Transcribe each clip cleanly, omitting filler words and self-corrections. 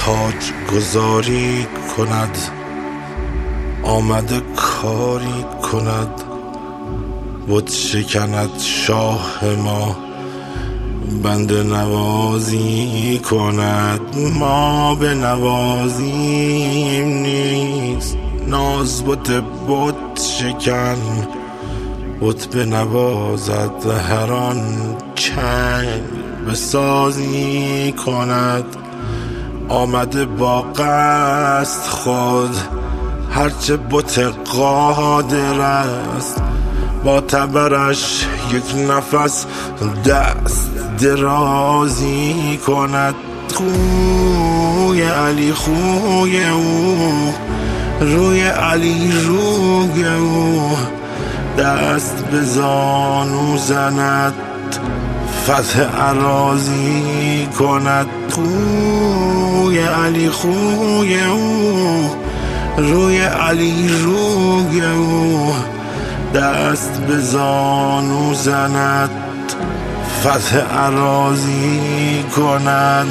تاج گذاری کند، آمده کاری کند، بت شکند شاه ما، بنده نوازی کند. ما به نوازیم نیست، ناز بت شکن، بت بنوازد هر آن چنگ بسازی کند. آمده با قصد خود، هرچه بت قادر است، با تبرش یک نفس دست درازی کند. خوی علی خوی او، روی علی روی او، دست به زانو زند، فتح اراضی کند. خوی علی خوی او، روی علی روی او، دست به زانو زند، فتح اراضی کند.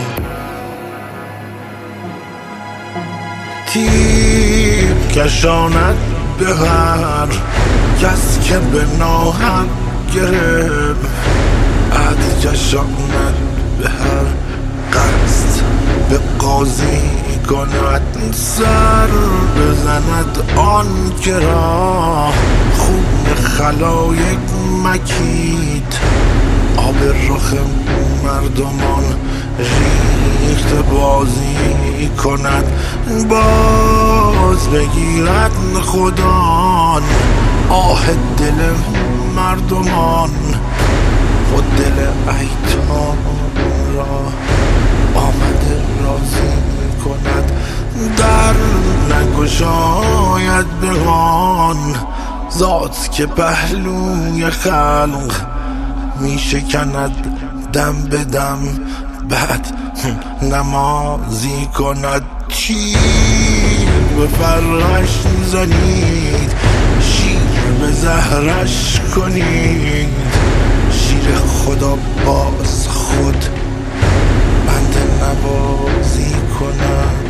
تیغ کشاند به هر کس که به ناحق گرفت، عدل کشاند به هر قصد به قاضی کند. سر بزند آن که را خون خلایق مکید، آب رخ مردمان ریخت بازی کند. باز بگیرد خدا آه دل مردمان، خود دل ایتام را آمده راضی کند. در نگشاید به آن ذات که پهلوی خلق می شکند دم به دم، بعد نمازی کند. شیر به فرش زنید، شیر به زهرش کنید، شیر خدا باز خود بنده نوازی کند.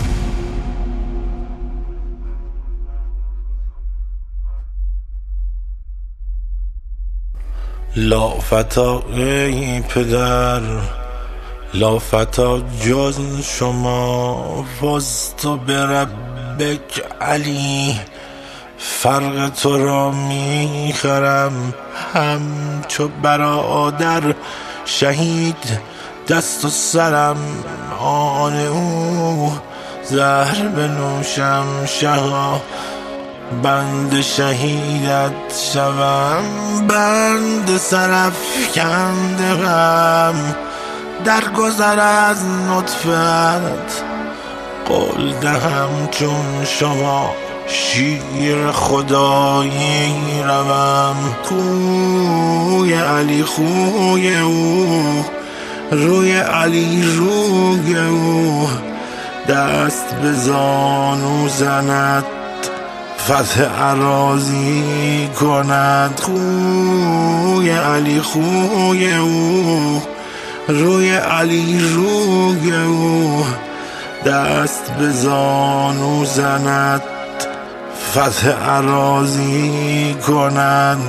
لافتا ای پدر، لافتا جز شما، فزت بربک علی، فرق تو را میخرم همچو برادر شهید. دست و سرم آن او، زهر بنوشم شها، بند شهیدت شوم، بند سرافکنده غم. در گذر از نطفت قول دهم چون شما، شیر خدایی روم. خوی علی خوی او، روی علی روی او، دست به زانو زند، فتح اراضی کند. خوی علی خوی او، روی علی روی او، دست به زانو زند، فتح اراضی کند.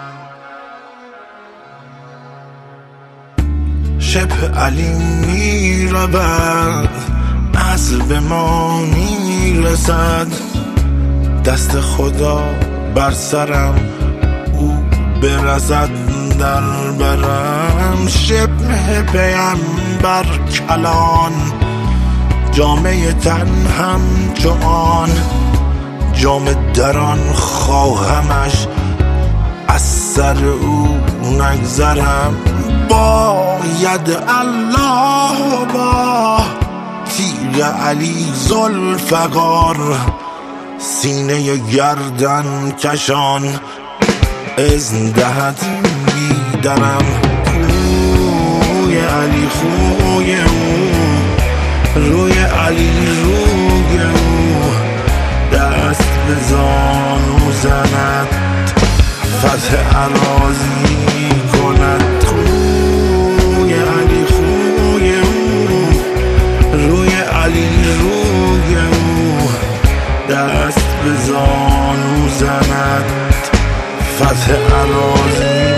شبه علی می رود، اصل به ما می رسد، دست خدا بر سرم او برسد در برم. شبه پیمبر کلان، جامعه تن همچو آن، جام دران خواهمش از سر او نگذرم. باید الله با تیغ علی ذوالفقار، سینه گردن کشان اذن دهد بیدرم. خوی علی خوی او، روی علی روی او، دست به زانو زند، فتح اراضی کند. خوی علی خوی او، روی علی دست به زانو زند فتح اراضی